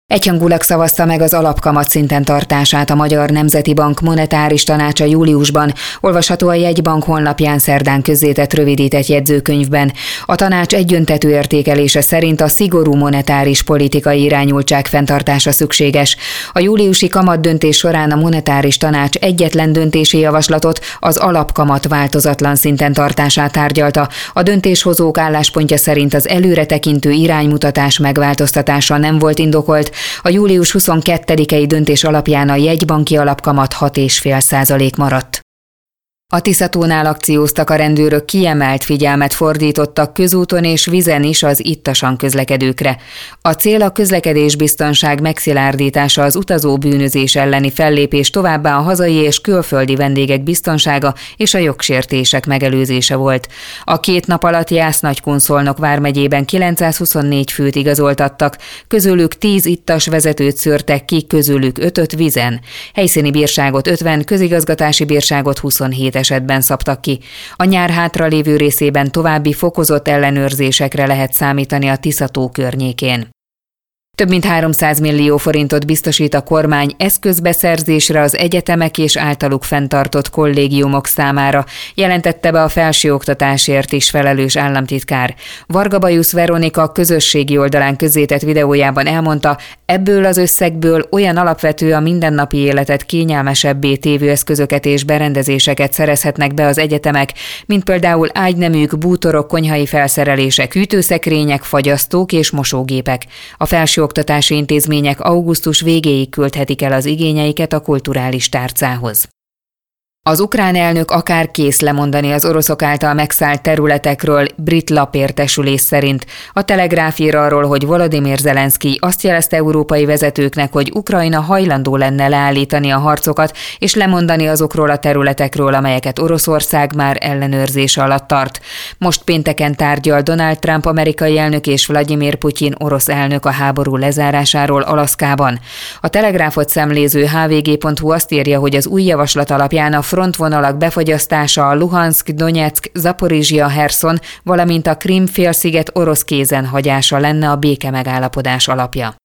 Egyhangulag szavazta meg az alapkamat szinten tartását a Magyar Nemzeti Bank monetáris tanácsa júliusban, olvasható a jegybank honlapján szerdán közzétett rövidített jegyzőkönyvben. A tanács egyöntetű értékelése szerint a szigorú monetáris politikai irányultság fenntartása szükséges. A júliusi kamatdöntés során a monetáris tanács egyetlen döntési javaslatot, az alapkamat változatlan szinten tartását tárgyalta. A döntéshozók álláspontja szerint az előretekintő iránymutatás megváltoztatása nem volt indokolt. A július 22-i döntés alapján a jegybanki alapkamat 6,5% maradt. A Tisza-tónál akcióztak a rendőrök, kiemelt figyelmet fordítottak közúton és vízen is az ittasan közlekedőkre. A cél a közlekedésbiztonság megszilárdítása, az utazó bűnözés elleni fellépés, továbbá a hazai és külföldi vendégek biztonsága és a jogsértések megelőzése volt. A 2 nap alatt Jász-Nagykun-Szolnok vármegyében 924 főt igazoltattak, közülük 10 ittas vezetőt szűrtek ki, közülük 5-öt vízen. Helyszíni bírságot 50, közigazgatási bírságot 27 esetben szabtak ki. A nyár hátralévő részében további fokozott ellenőrzésekre lehet számítani a Tisza-tó környékén. Több mint 300 millió forintot biztosít a kormány eszközbeszerzésre az egyetemek és általuk fenntartott kollégiumok számára, jelentette be a felsőoktatásért is felelős államtitkár. Varga Bajusz Veronika közösségi oldalán közzétett videójában elmondta, ebből az összegből olyan alapvető, a mindennapi életet kényelmesebbé tévő eszközöket és berendezéseket szerezhetnek be az egyetemek, mint például ágyneműk, bútorok, konyhai felszerelések, hűtőszekrények, fagyasztók és mosógépek. A felsőoktatási intézmények augusztus végéig küldhetik el az igényeiket a kulturális tárcához. Az ukrán elnök akár kész lemondani az oroszok által megszállt területekről, brit lapértesülés szerint. A Telegráf ír arról, hogy Volodymyr Zelenszkij azt jelezte európai vezetőknek, hogy Ukrajna hajlandó lenne leállítani a harcokat és lemondani azokról a területekről, amelyeket Oroszország már ellenőrzése alatt tart. Most pénteken tárgyal Donald Trump amerikai elnök és Vladimir Putyin orosz elnök a háború lezárásáról Alaszkában. A Telegráfot szemléző hvg.hu azt írja, hogy az új javaslat alapján a frontvonalak befagyasztása, a Luhanszk, Donyeck, Zaporizsia, Herszon, valamint a Krím-félsziget orosz kézen hagyása lenne a békemegállapodás alapja.